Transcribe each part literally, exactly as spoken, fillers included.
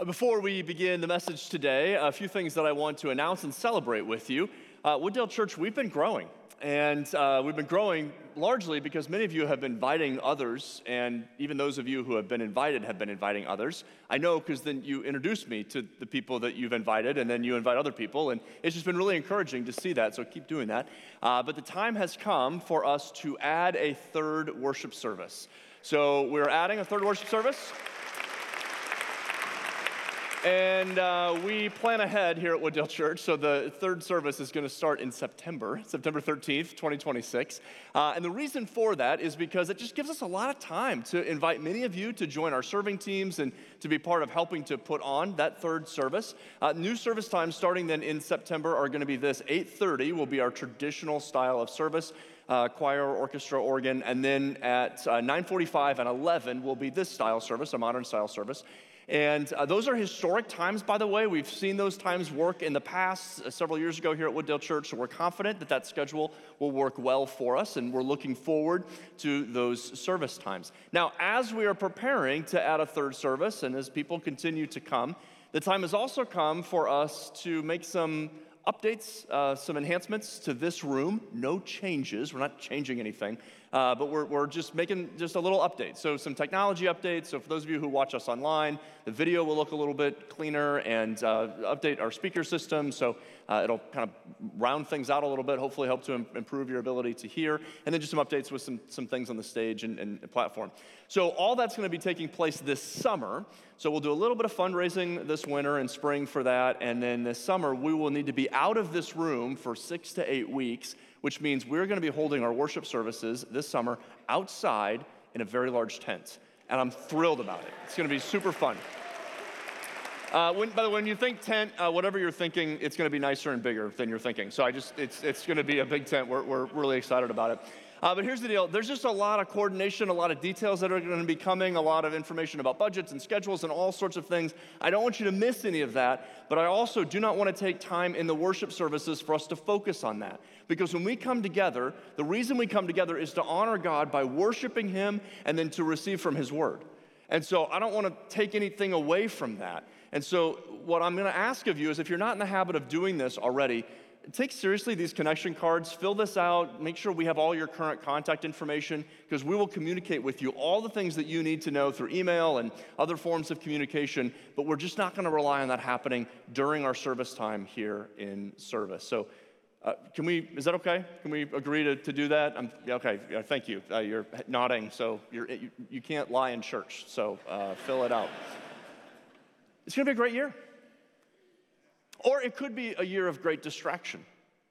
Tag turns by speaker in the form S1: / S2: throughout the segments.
S1: Before we begin the message today, a few things that I want to announce and celebrate with you. Uh, Wooddale Church, we've been growing, and uh, we've been growing largely because many of you have been inviting others, and even those of you who have been invited have been inviting others. I know because then you introduce me to the people that you've invited, and then you invite other people, and it's just been really encouraging to see that, so keep doing that. Uh, but the time has come for us to add a third worship service. So we're adding a third worship service. And uh, we plan ahead here at Wooddale Church, so the third service is going to start in September, September thirteenth, twenty twenty-six. Uh, and the reason for that is because it just gives us a lot of time to invite many of you to join our serving teams and to be part of helping to put on that third service. Uh, new service times starting then in September are going to be this. eight thirty will be our traditional style of service. Uh, choir, orchestra, organ, and then at uh, nine forty-five and eleven will be this style service, a modern style service. And uh, those are historic times, by the way. We've seen those times work in the past, uh, several years ago here at Wooddale Church, so we're confident that that schedule will work well for us, and we're looking forward to those service times. Now, as we are preparing to add a third service, and as people continue to come, the time has also come for us to make some updates, uh, some enhancements to this room. No changes. We're not changing anything. Uh, but we're, we're just making just a little update. So some technology updates. So for those of you who watch us online, the video will look a little bit cleaner and uh, update our speaker system. So uh, it'll kind of round things out a little bit, hopefully help to im- improve your ability to hear. And then just some updates with some, some things on the stage and, and platform. So all that's going to be taking place this summer. So we'll do a little bit of fundraising this winter and spring for that. And then this summer, we will need to be out of this room for six to eight weeks, which means we're going to be holding our worship services this summer outside in a very large tent. And I'm thrilled about it. It's going to be super fun. Uh, when, by the way, when you think tent, uh, whatever you're thinking, it's going to be nicer and bigger than you're thinking. So I just, it's it's going to be a big tent. We're, we're really excited about it. Uh, but here's the deal. There's just a lot of coordination, a lot of details that are going to be coming, a lot of information about budgets and schedules and all sorts of things. I don't want you to miss any of that, but I also do not want to take time in the worship services for us to focus on that. Because when we come together, the reason we come together is to honor God by worshiping Him and then to receive from His Word. And so I don't want to take anything away from that. And so what I'm going to ask of you is if you're not in the habit of doing this already, take seriously these connection cards, fill this out, make sure we have all your current contact information, because we will communicate with you all the things that you need to know through email and other forms of communication, but we're just not going to rely on that happening during our service time here in service. So uh, can we, is that okay? Can we agree to, to do that? I'm, okay, yeah, thank you. Uh, you're nodding, so you're, you, you can't lie in church, so uh, fill it out. It's going to be a great year. Or it could be a year of great distraction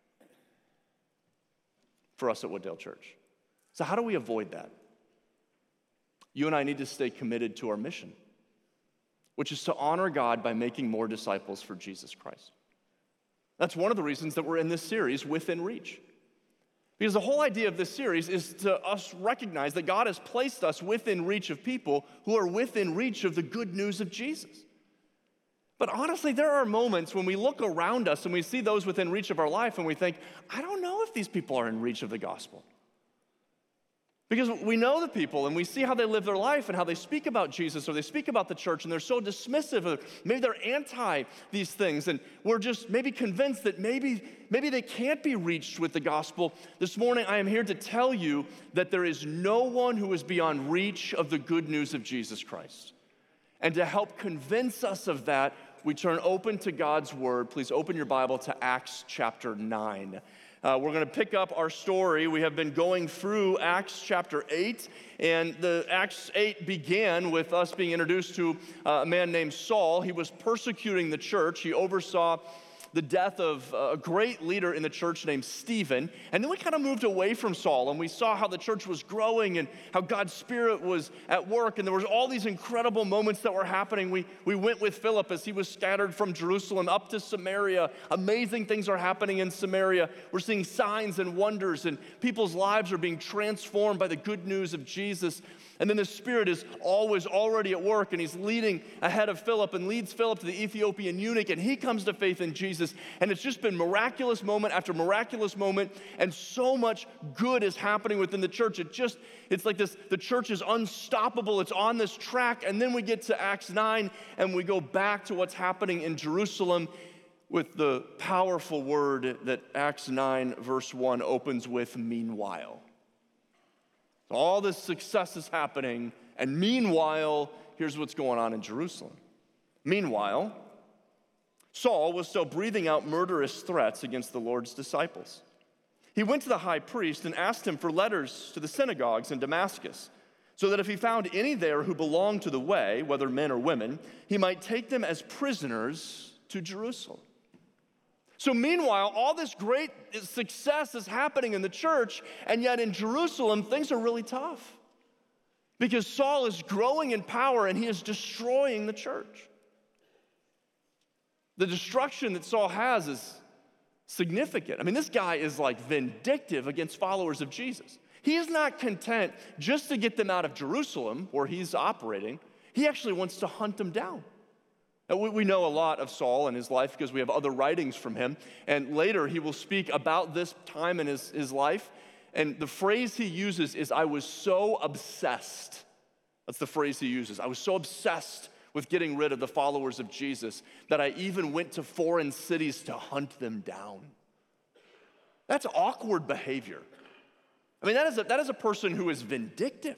S1: for us at Wooddale Church. So how do we avoid that? You and I need to stay committed to our mission, which is to honor God by making more disciples for Jesus Christ. That's one of the reasons that we're in this series, Within Reach. Because the whole idea of this series is to us recognize that God has placed us within reach of people who are within reach of the good news of Jesus. But honestly, there are moments when we look around us and we see those within reach of our life and we think, I don't know if these people are in reach of the gospel. Because we know the people and we see how they live their life and how they speak about Jesus or they speak about the church and they're so dismissive of, maybe they're anti these things and we're just maybe convinced that maybe, maybe they can't be reached with the gospel. This morning, I am here to tell you that there is no one who is beyond reach of the good news of Jesus Christ. And to help convince us of that, we turn open to God's word. Please open your Bible to Acts chapter nine. Uh, we're going to pick up our story. We have been going through Acts chapter eight, and the Acts eight began with us being introduced to uh, a man named Saul. He was persecuting the church. He oversaw the death of a great leader in the church named Stephen. And then we kind of moved away from Saul, and we saw how the church was growing and how God's Spirit was at work, and there was all these incredible moments that were happening. We, we went with Philip as he was scattered from Jerusalem up to Samaria. Amazing things are happening in Samaria. We're seeing signs and wonders, and people's lives are being transformed by the good news of Jesus. And then the Spirit is always already at work, and he's leading ahead of Philip and leads Philip to the Ethiopian eunuch, and he comes to faith in Jesus. Jesus. And it's just been miraculous moment after miraculous moment, and so much good is happening within the church. It just, it's like this, the church is unstoppable. It's on this track. And then we get to Acts nine, and we go back to what's happening in Jerusalem with the powerful word that Acts nine, verse one opens with, meanwhile. All this success is happening, and meanwhile, here's what's going on in Jerusalem. Meanwhile, Saul was still breathing out murderous threats against the Lord's disciples. He went to the high priest and asked him for letters to the synagogues in Damascus, so that if he found any there who belonged to the way, whether men or women, he might take them as prisoners to Jerusalem. So meanwhile, all this great success is happening in the church, and yet in Jerusalem, things are really tough. Because Saul is growing in power and he is destroying the church. The destruction that Saul has is significant. I mean, this guy is like vindictive against followers of Jesus. He is not content just to get them out of Jerusalem, where he's operating. He actually wants to hunt them down. Now, we, we know a lot of Saul and his life because we have other writings from him. And later he will speak about this time in his, his life. And the phrase he uses is, I was so obsessed. That's the phrase he uses. I was so obsessed with getting rid of the followers of Jesus that I even went to foreign cities to hunt them down. That's awkward behavior. I mean, that is a, that is a person who is vindictive.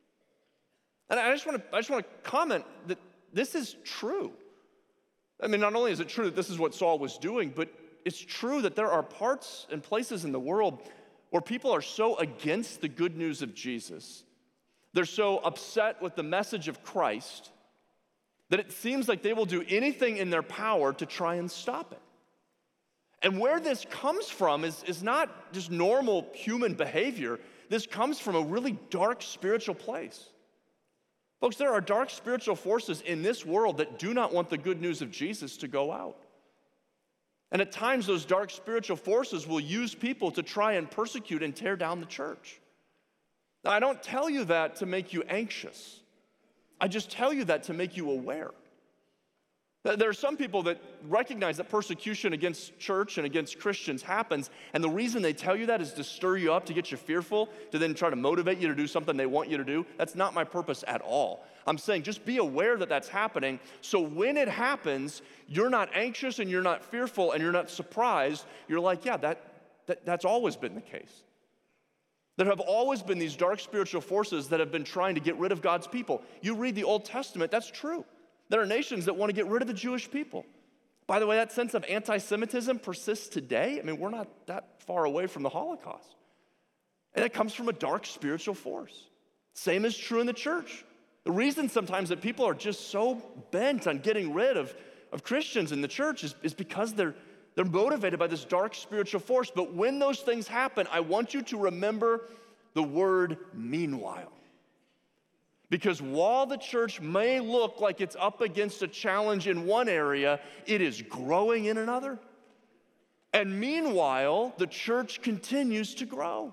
S1: And I just want to I just want to comment that this is true. I mean, not only is it true that this is what Saul was doing, but it's true that there are parts and places in the world where people are so against the good news of Jesus, they're so upset with the message of Christ, that it seems like they will do anything in their power to try and stop it. And where this comes from is, is not just normal human behavior. This comes from a really dark spiritual place. Folks, there are dark spiritual forces in this world that do not want the good news of Jesus to go out. And at times, those dark spiritual forces will use people to try and persecute and tear down the church. Now, I don't tell you that to make you anxious. I just tell you that to make you aware. There are some people that recognize that persecution against church and against Christians happens, and the reason they tell you that is to stir you up, to get you fearful, to then try to motivate you to do something they want you to do. That's not my purpose at all. I'm saying just be aware that that's happening, so when it happens, you're not anxious and you're not fearful and you're not surprised. You're like, yeah, that, that that's always been the case. There have always been these dark spiritual forces that have been trying to get rid of God's people. You read the Old Testament, that's true. There are nations that want to get rid of the Jewish people. By the way, that sense of anti-Semitism persists today. I mean, we're not that far away from the Holocaust. And it comes from a dark spiritual force. Same is true in the church. The reason sometimes that people are just so bent on getting rid of, of Christians in the church is, is because they're, they're motivated by this dark spiritual force. But when those things happen, I want you to remember the word meanwhile. Because while the church may look like it's up against a challenge in one area, it is growing in another. And meanwhile, the church continues to grow.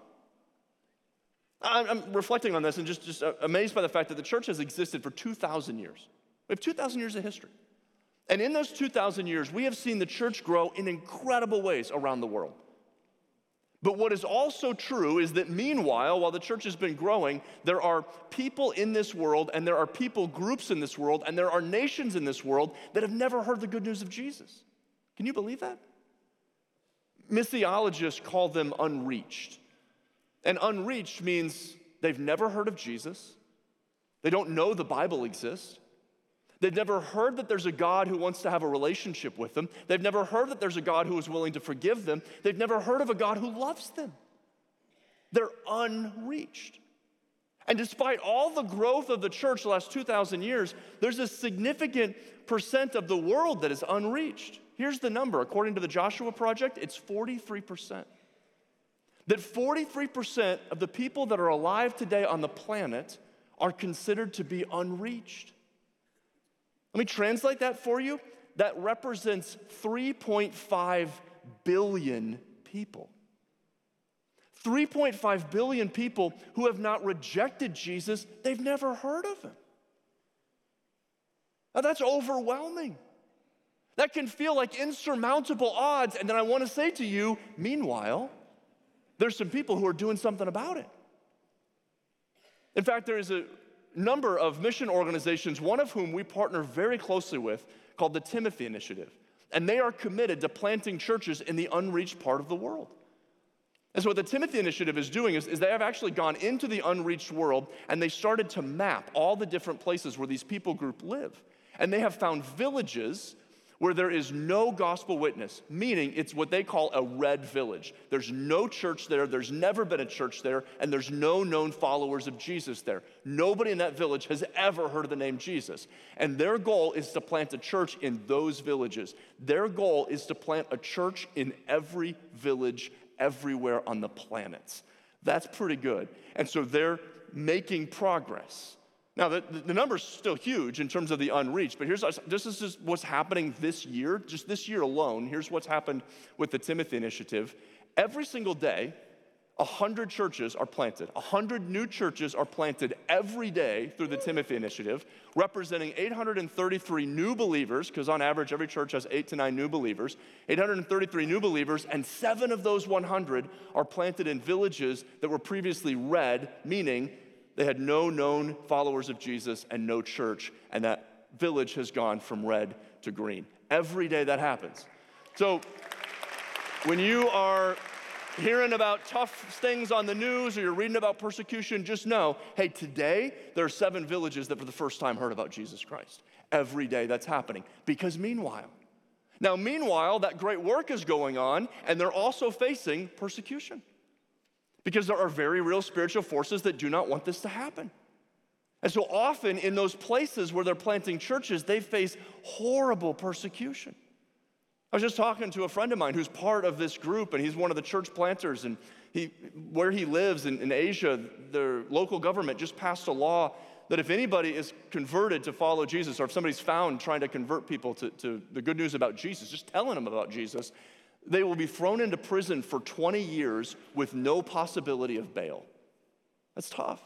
S1: I'm reflecting on this and just, just amazed by the fact that the church has existed for two thousand years. We have two thousand years of history. And in those two thousand years, we have seen the church grow in incredible ways around the world. But what is also true is that meanwhile, while the church has been growing, there are people in this world, and there are people groups in this world, and there are nations in this world that have never heard the good news of Jesus. Can you believe that? Missiologists call them unreached. And unreached means they've never heard of Jesus. They don't know the Bible exists. They've never heard that there's a God who wants to have a relationship with them. They've never heard that there's a God who is willing to forgive them. They've never heard of a God who loves them. They're unreached. And despite all the growth of the church the last two thousand years, there's a significant percent of the world that is unreached. Here's the number. According to the Joshua Project, it's forty-three percent. That forty-three percent of the people that are alive today on the planet are considered to be unreached. Let me translate that for you. That represents three point five billion people. three point five billion people who have not rejected Jesus, they've never heard of him. Now that's overwhelming. That can feel like insurmountable odds. And then I want to say to you, meanwhile, there's some people who are doing something about it. In fact, there is a number of mission organizations, one of whom we partner very closely with, called the Timothy Initiative. And they are committed to planting churches in the unreached part of the world. And so what the Timothy Initiative is doing is, is they have actually gone into the unreached world and they started to map all the different places where these people group live. And they have found villages where there is no gospel witness, meaning it's what they call a red village. There's no church there, there's never been a church there, and there's no known followers of Jesus there. Nobody in that village has ever heard of the name Jesus. And their goal is to plant a church in those villages. Their goal is to plant a church in every village everywhere on the planet. That's pretty good. And so they're making progress. Now, the, the number's still huge in terms of the unreached, but here's this is just what's happening this year, just this year alone. Here's what's happened with the Timothy Initiative. Every single day, one hundred churches are planted. one hundred new churches are planted every day through the Timothy Initiative, representing eight hundred thirty-three new believers, because on average, every church has eight to nine new believers, eight hundred thirty-three new believers, and seven of those one hundred are planted in villages that were previously red, meaning they had no known followers of Jesus and no church, and that village has gone from red to green. Every day that happens. So when you are hearing about tough things on the news or you're reading about persecution, just know, hey, today there are seven villages that for the first time heard about Jesus Christ. Every day that's happening. Because meanwhile, now meanwhile, that great work is going on, and they're also facing persecution. Because there are very real spiritual forces that do not want this to happen. And so often in those places where they're planting churches, they face horrible persecution. I was just talking to a friend of mine who's part of this group, and he's one of the church planters, and he, where he lives in, in Asia, their local government just passed a law that if anybody is converted to follow Jesus, or if somebody's found trying to convert people to, to the good news about Jesus, just telling them about Jesus, they will be thrown into prison for twenty years with no possibility of bail. That's tough.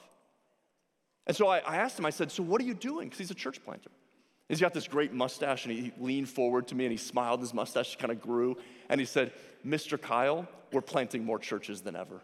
S1: And so I, I asked him, I said, so what are you doing? Because he's a church planter. He's got this great mustache, and he leaned forward to me, and he smiled. His mustache kind of grew, and he said, Mister Kyle, we're planting more churches than ever.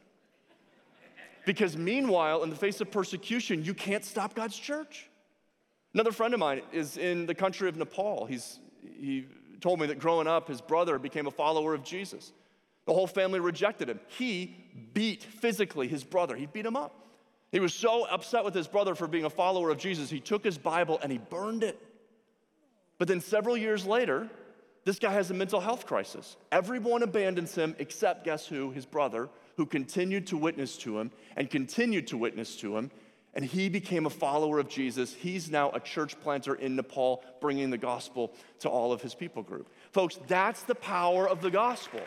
S1: Because meanwhile, in the face of persecution, you can't stop God's church. Another friend of mine is in the country of Nepal. He's he told me that growing up, his brother became a follower of Jesus. The whole family rejected him. He beat physically his brother. He beat him up. He was so upset with his brother for being a follower of Jesus, he took his Bible and he burned it. But then several years later, this guy has a mental health crisis. Everyone abandons him except, guess who? His brother, who continued to witness to him and continued to witness to him. And he became a follower of Jesus. He's now a church planter in Nepal, bringing the gospel to all of his people group. Folks, that's the power of the gospel.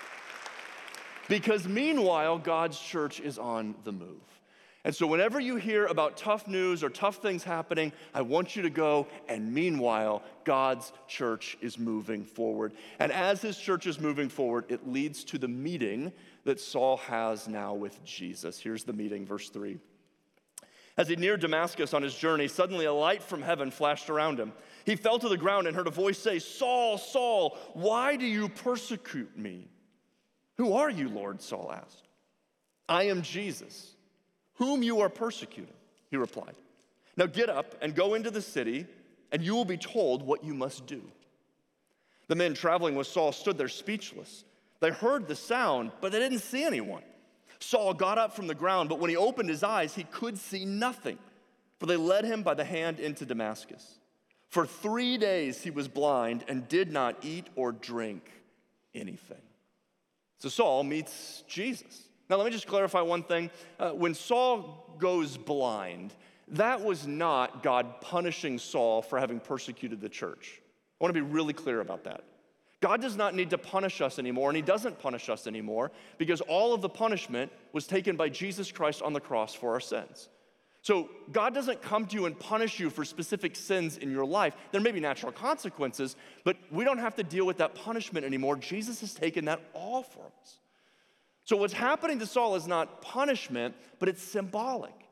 S1: Because meanwhile, God's church is on the move. And so whenever you hear about tough news or tough things happening, I want you to go, and meanwhile, God's church is moving forward. And as his church is moving forward, it leads to the meeting that Saul has now with Jesus. Here's the meeting, verse three. As he neared Damascus on his journey, suddenly a light from heaven flashed around him. He fell to the ground and heard a voice say, Saul, Saul, why do you persecute me? Who are you, Lord? Saul asked. I am Jesus, whom you are persecuting, he replied. Now get up and go into the city, and you will be told what you must do. The men traveling with Saul stood there speechless. They heard the sound, but they didn't see anyone. Saul got up from the ground, but when he opened his eyes, he could see nothing, for they led him by the hand into Damascus. For three days he was blind and did not eat or drink anything. So Saul meets Jesus. Now let me just clarify one thing. Uh, when Saul goes blind, that was not God punishing Saul for having persecuted the church. I want to be really clear about that. God does not need to punish us anymore, and he doesn't punish us anymore because all of the punishment was taken by Jesus Christ on the cross for our sins. So God doesn't come to you and punish you for specific sins in your life. There may be natural consequences, but we don't have to deal with that punishment anymore. Jesus has taken that all for us. So what's happening to Saul is not punishment, but it's symbolic.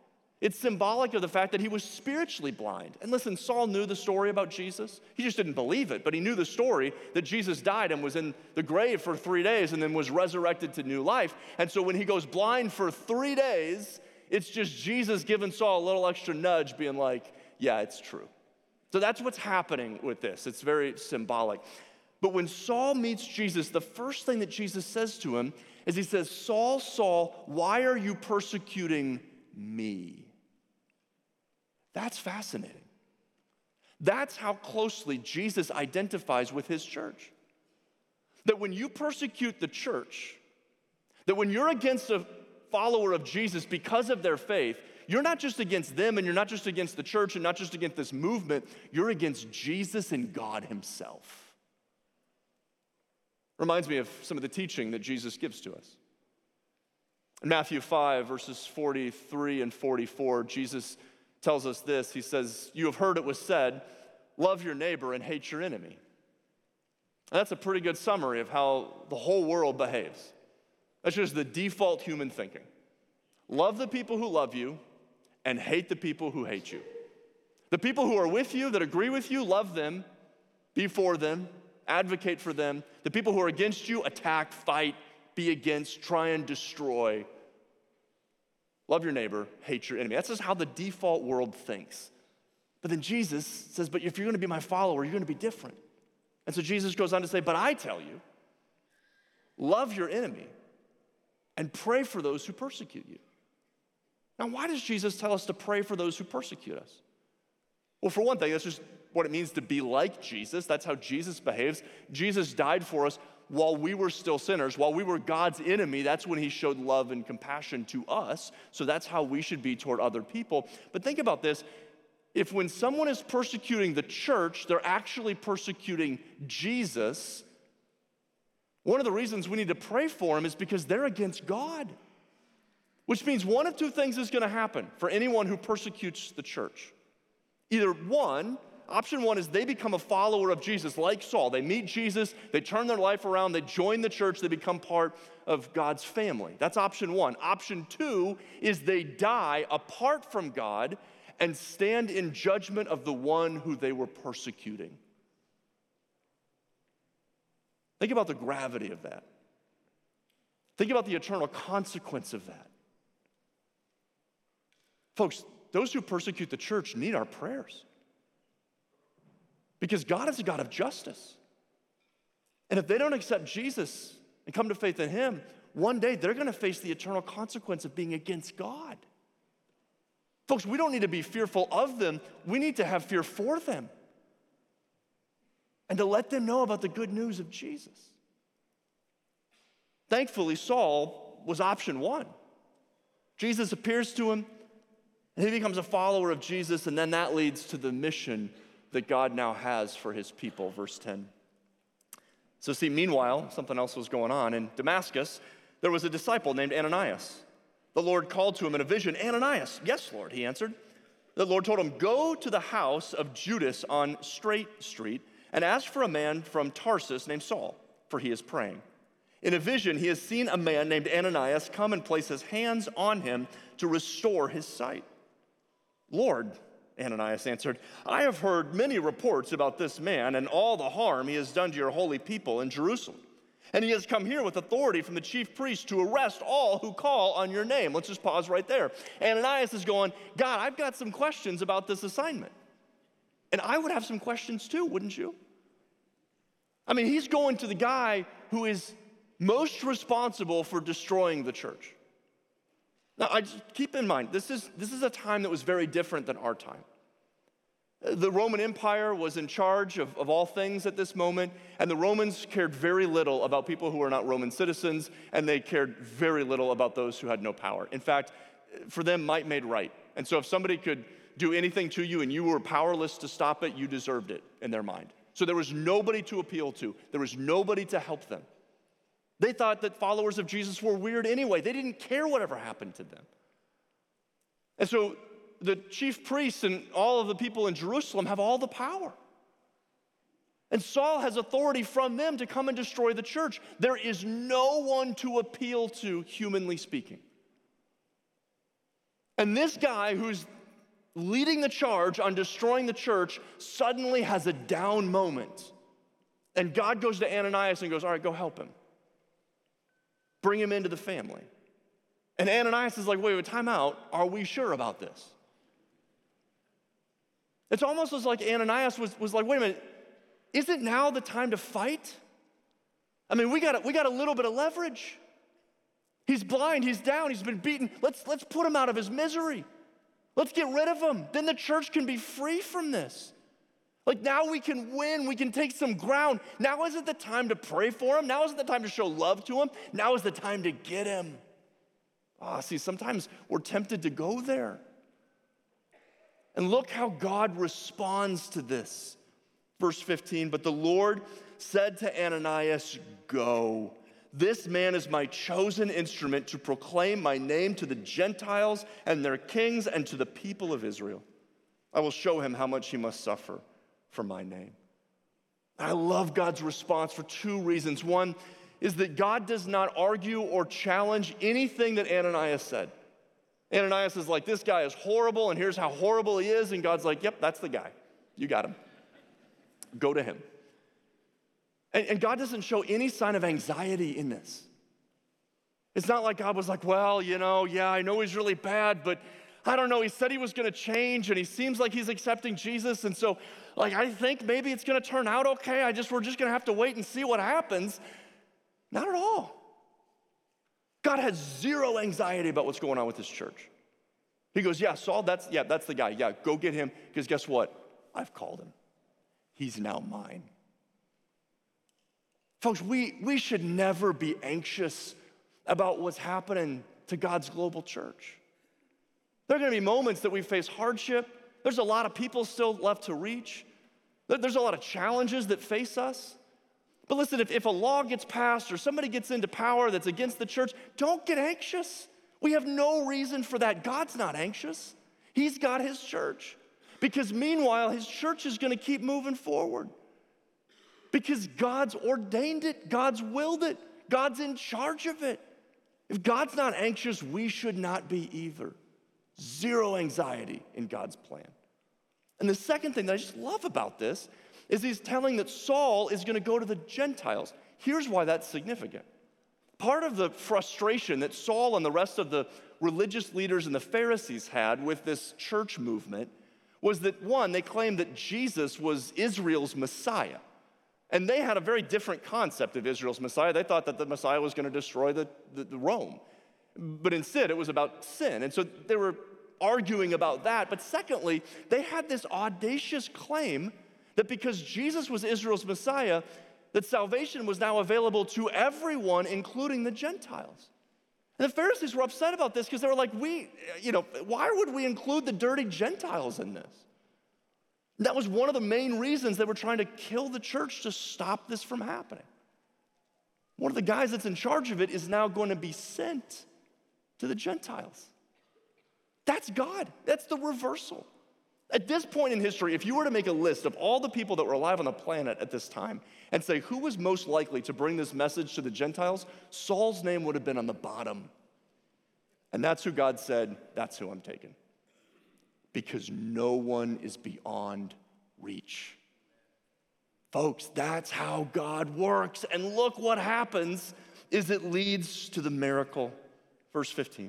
S1: It's symbolic of the fact that he was spiritually blind. And listen, Saul knew the story about Jesus. He just didn't believe it, but he knew the story that Jesus died and was in the grave for three days and then was resurrected to new life. And so when he goes blind for three days, it's just Jesus giving Saul a little extra nudge, being like, yeah, it's true. So that's what's happening with this. It's very symbolic. But when Saul meets Jesus, the first thing that Jesus says to him is he says, Saul, Saul, why are you persecuting me? That's fascinating. That's how closely Jesus identifies with his church. That when you persecute the church, that when you're against a follower of Jesus because of their faith, you're not just against them and you're not just against the church and not just against this movement, you're against Jesus and God himself. Reminds me of some of the teaching that Jesus gives to us. In Matthew five, verses forty-three and forty-four, Jesus tells us this. He says, you have heard it was said, love your neighbor and hate your enemy. And that's a pretty good summary of how the whole world behaves. That's just the default human thinking. Love the people who love you and hate the people who hate you. The people who are with you, that agree with you, love them, be for them, advocate for them. The people who are against you, attack, fight, be against, try and destroy. Love your neighbor, hate your enemy. That's just how the default world thinks. But then Jesus says, but if you're going to be my follower, you're going to be different. And so Jesus goes on to say, but I tell you, love your enemy and pray for those who persecute you. Now, why does Jesus tell us to pray for those who persecute us? Well, for one thing, that's just what it means to be like Jesus. That's how Jesus behaves. Jesus died for us while we were still sinners, while we were God's enemy. That's when he showed love and compassion to us. So that's how we should be toward other people. But think about this. If when someone is persecuting the church, they're actually persecuting Jesus, one of the reasons we need to pray for them is because they're against God. Which means one of two things is going to happen for anyone who persecutes the church. Either one, option one is they become a follower of Jesus like Saul. They meet Jesus, they turn their life around, they join the church, they become part of God's family. That's option one. Option two is they die apart from God and stand in judgment of the one who they were persecuting. Think about the gravity of that. Think about the eternal consequence of that. Folks, those who persecute the church need our prayers. Because God is a God of justice. And if they don't accept Jesus and come to faith in him, one day they're going to face the eternal consequence of being against God. Folks, we don't need to be fearful of them. We need to have fear for them. And to let them know about the good news of Jesus. Thankfully, Saul was option one. Jesus appears to him, and he becomes a follower of Jesus, and then that leads to the mission that God now has for his people, verse ten. So see, meanwhile, something else was going on. In Damascus, there was a disciple named Ananias. The Lord called to him in a vision, Ananias. Yes, Lord, he answered. The Lord told him, go to the house of Judas on Straight Street and ask for a man from Tarsus named Saul, for he is praying. In a vision, he has seen a man named Ananias come and place his hands on him to restore his sight. Lord, Ananias answered, I have heard many reports about this man and all the harm he has done to your holy people in Jerusalem. And he has come here with authority from the chief priest to arrest all who call on your name. Let's just pause right there. Ananias is going, God, I've got some questions about this assignment. And I would have some questions too, wouldn't you? I mean, he's going to the guy who is most responsible for destroying the church. Now, I just keep in mind, this is, this is a time that was very different than our time. The Roman Empire was in charge of, of all things at this moment, and the Romans cared very little about people who were not Roman citizens, and they cared very little about those who had no power. In fact, for them, might made right. And so if somebody could do anything to you and you were powerless to stop it, you deserved it in their mind. So there was nobody to appeal to. There was nobody to help them. They thought that followers of Jesus were weird anyway. They didn't care whatever happened to them. And so the chief priests and all of the people in Jerusalem have all the power. And Saul has authority from them to come and destroy the church. There is no one to appeal to, humanly speaking. And this guy who's leading the charge on destroying the church suddenly has a down moment. And God goes to Ananias and goes, all right, go help him. Bring him into the family. And Ananias is like, wait, wait, time out. Are we sure about this? It's almost as like Ananias was, was like, wait a minute, isn't now the time to fight? I mean, we got, a, we got a little bit of leverage. He's blind, he's down, he's been beaten. Let's, let's put him out of his misery. Let's get rid of him. Then the church can be free from this. Like now we can win, we can take some ground. Now isn't the time to pray for him. Now isn't the time to show love to him. Now is the time to get him. Ah, oh, see, sometimes we're tempted to go there. And look how God responds to this. Verse fifteen, but the Lord said to Ananias, go. This man is my chosen instrument to proclaim my name to the Gentiles and their kings and to the people of Israel. I will show him how much he must suffer for my name. I love God's response for two reasons. One is that God does not argue or challenge anything that Ananias said. Ananias is like, this guy is horrible, and here's how horrible he is. And God's like, yep, that's the guy. You got him. Go to him. And, and God doesn't show any sign of anxiety in this. It's not like God was like, well, you know, yeah, I know he's really bad, but I don't know, he said he was gonna change, and he seems like he's accepting Jesus, and so, like, I think maybe it's gonna turn out okay. I just, we're just gonna have to wait and see what happens. Not at all. God has zero anxiety about what's going on with this church. He goes, yeah, Saul, that's, yeah, that's the guy. Yeah, go get him, because guess what? I've called him. He's now mine. Folks, we, we should never be anxious about what's happening to God's global church. There are gonna be moments that we face hardship. There's a lot of people still left to reach. There's a lot of challenges that face us. But listen, if, if a law gets passed or somebody gets into power that's against the church, don't get anxious. We have no reason for that. God's not anxious. He's got his church. Because meanwhile, his church is gonna keep moving forward. Because God's ordained it, God's willed it, God's in charge of it. If God's not anxious, we should not be either. Zero anxiety in God's plan. And the second thing that I just love about this is he's telling that Saul is gonna go to the Gentiles. Here's why that's significant. Part of the frustration that Saul and the rest of the religious leaders and the Pharisees had with this church movement was that, one, they claimed that Jesus was Israel's Messiah. And they had a very different concept of Israel's Messiah. They thought that the Messiah was going to destroy the, the, the Rome. But instead, it was about sin. And so they were arguing about that. But secondly, they had this audacious claim that because Jesus was Israel's Messiah, that salvation was now available to everyone, including the Gentiles. And the Pharisees were upset about this because they were like, we, you know, why would we include the dirty Gentiles in this? That was one of the main reasons they were trying to kill the church to stop this from happening. One of the guys that's in charge of it is now going to be sent to the Gentiles. That's God. That's the reversal. At this point in history, if you were to make a list of all the people that were alive on the planet at this time and say who was most likely to bring this message to the Gentiles, Saul's name would have been on the bottom. And that's who God said, that's who I'm taking. Because no one is beyond reach. Folks, that's how God works. And look what happens is it leads to the miracle. Verse fifteen.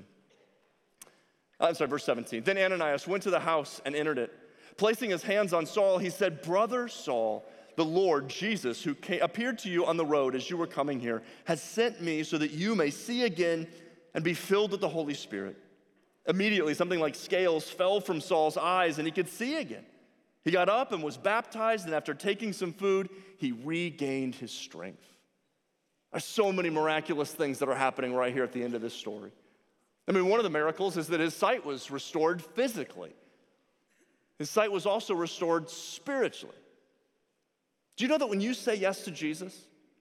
S1: I'm sorry, verse seventeen. Then Ananias went to the house and entered it. Placing his hands on Saul, he said, Brother Saul, the Lord Jesus, who came, appeared to you on the road as you were coming here, has sent me so that you may see again and be filled with the Holy Spirit. Immediately, something like scales fell from Saul's eyes and he could see again. He got up and was baptized, and after taking some food, he regained his strength. There's so many miraculous things that are happening right here at the end of this story. I mean, one of the miracles is that his sight was restored physically. His sight was also restored spiritually. Do you know that when you say yes to Jesus,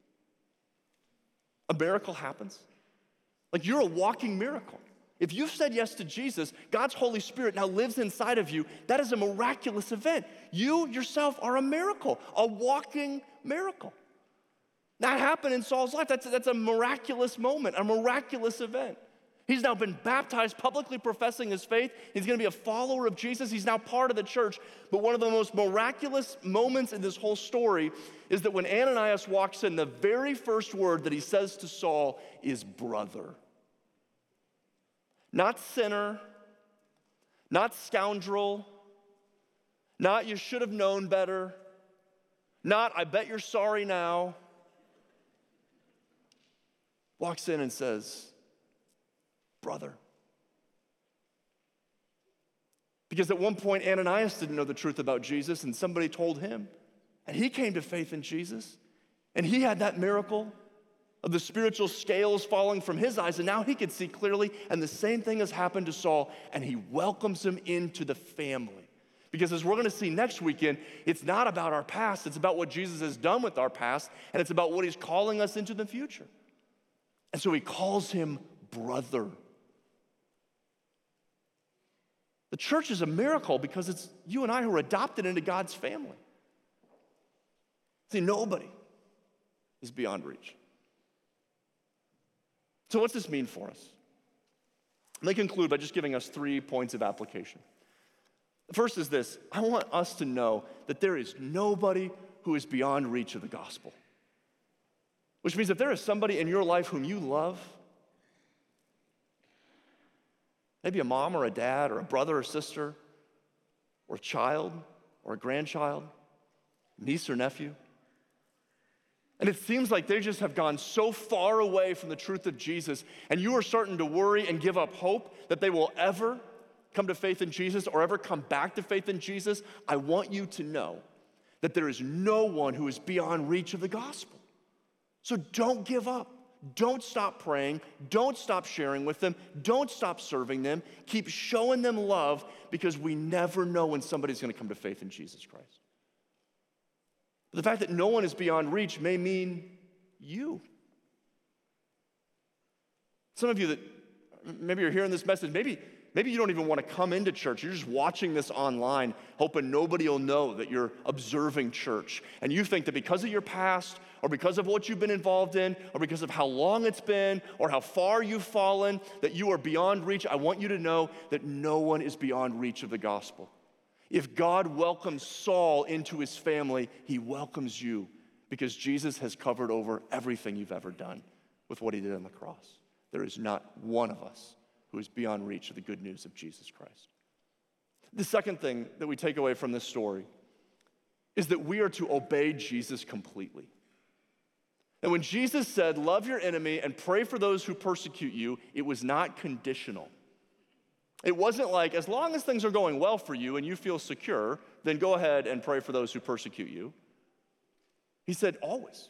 S1: a miracle happens? Like, you're a walking miracle. If you've said yes to Jesus, God's Holy Spirit now lives inside of you. That is a miraculous event. You yourself are a miracle, a walking miracle. That happened in Saul's life. That's, that's a miraculous moment, a miraculous event. He's now been baptized, publicly professing his faith. He's going to be a follower of Jesus. He's now part of the church. But one of the most miraculous moments in this whole story is that when Ananias walks in, the very first word that he says to Saul is brother. Not sinner, not scoundrel, not you should have known better, not I bet you're sorry now. Walks in and says, brother. Because at one point, Ananias didn't know the truth about Jesus, and somebody told him. And he came to faith in Jesus. And he had that miracle of the spiritual scales falling from his eyes, and now he could see clearly. And the same thing has happened to Saul, and he welcomes him into the family. Because as we're going to see next weekend, it's not about our past. It's about what Jesus has done with our past, and it's about what he's calling us into the future. And so he calls him brother. The church is a miracle because it's you and I who are adopted into God's family. See, nobody is beyond reach. So what's this mean for us? Let me conclude by just giving us three points of application. The first is this: I want us to know that there is nobody who is beyond reach of the gospel. Which means if there is somebody in your life whom you love, maybe a mom or a dad or a brother or sister or a child or a grandchild, niece or nephew, and it seems like they just have gone so far away from the truth of Jesus, and you are starting to worry and give up hope that they will ever come to faith in Jesus or ever come back to faith in Jesus, I want you to know that there is no one who is beyond reach of the gospel. So don't give up. Don't stop praying. Don't stop sharing with them. Don't stop serving them. Keep showing them love, because we never know when somebody's going to come to faith in Jesus Christ. But the fact that no one is beyond reach may mean you. Some of you that maybe you're hearing this message, maybe Maybe you don't even want to come into church. You're just watching this online, hoping nobody will know that you're observing church. And you think that because of your past, or because of what you've been involved in, or because of how long it's been, or how far you've fallen, that you are beyond reach. I want you to know that no one is beyond reach of the gospel. If God welcomes Saul into his family, he welcomes you, because Jesus has covered over everything you've ever done with what he did on the cross. There is not one of us who is beyond reach of the good news of Jesus Christ. The second thing that we take away from this story is that we are to obey Jesus completely. And when Jesus said, love your enemy and pray for those who persecute you, it was not conditional. It wasn't like, as long as things are going well for you and you feel secure, then go ahead and pray for those who persecute you. He said, always.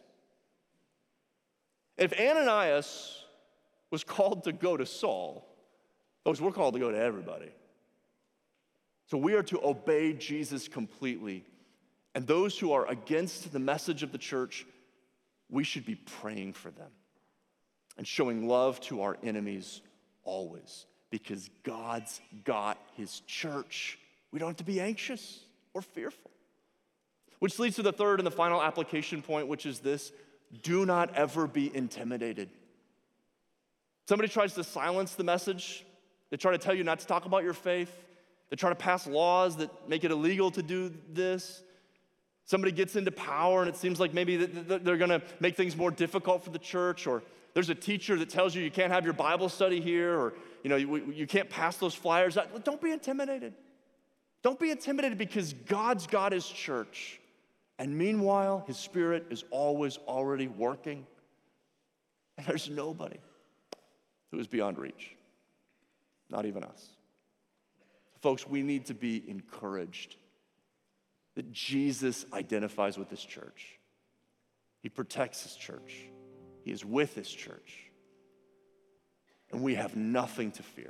S1: If Ananias was called to go to Saul, folks, we're called to go to everybody. So we are to obey Jesus completely. And those who are against the message of the church, we should be praying for them and showing love to our enemies always, because God's got his church. We don't have to be anxious or fearful. Which leads to the third and the final application point, which is this: do not ever be intimidated. Somebody tries to silence the message. They try to tell you not to talk about your faith. They try to pass laws that make it illegal to do this. Somebody gets into power and it seems like maybe they're gonna make things more difficult for the church, or there's a teacher that tells you you can't have your Bible study here, or you know you, you can't pass those flyers out. Don't be intimidated. Don't be intimidated, because God's got his church. And meanwhile, his Spirit is always already working. And there's nobody who is beyond reach. Not even us. Folks, we need to be encouraged that Jesus identifies with his church. He protects his church. He is with his church. And we have nothing to fear.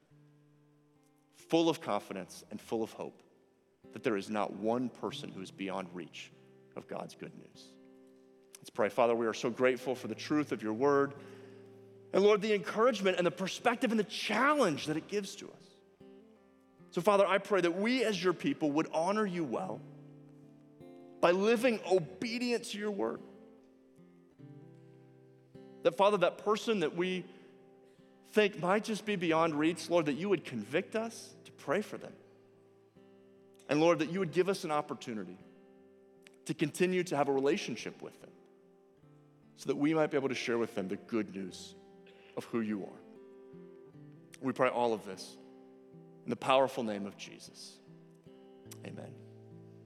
S1: Full of confidence and full of hope that there is not one person who is beyond reach of God's good news. Let's pray. Father, we are so grateful for the truth of your word. And Lord, the encouragement and the perspective and the challenge that it gives to us. So Father, I pray that we as your people would honor you well by living obedient to your word. That Father, that person that we think might just be beyond reach, Lord, that you would convict us to pray for them. And Lord, that you would give us an opportunity to continue to have a relationship with them so that we might be able to share with them the good news of who you are. We pray all of this in the powerful name of Jesus. Amen.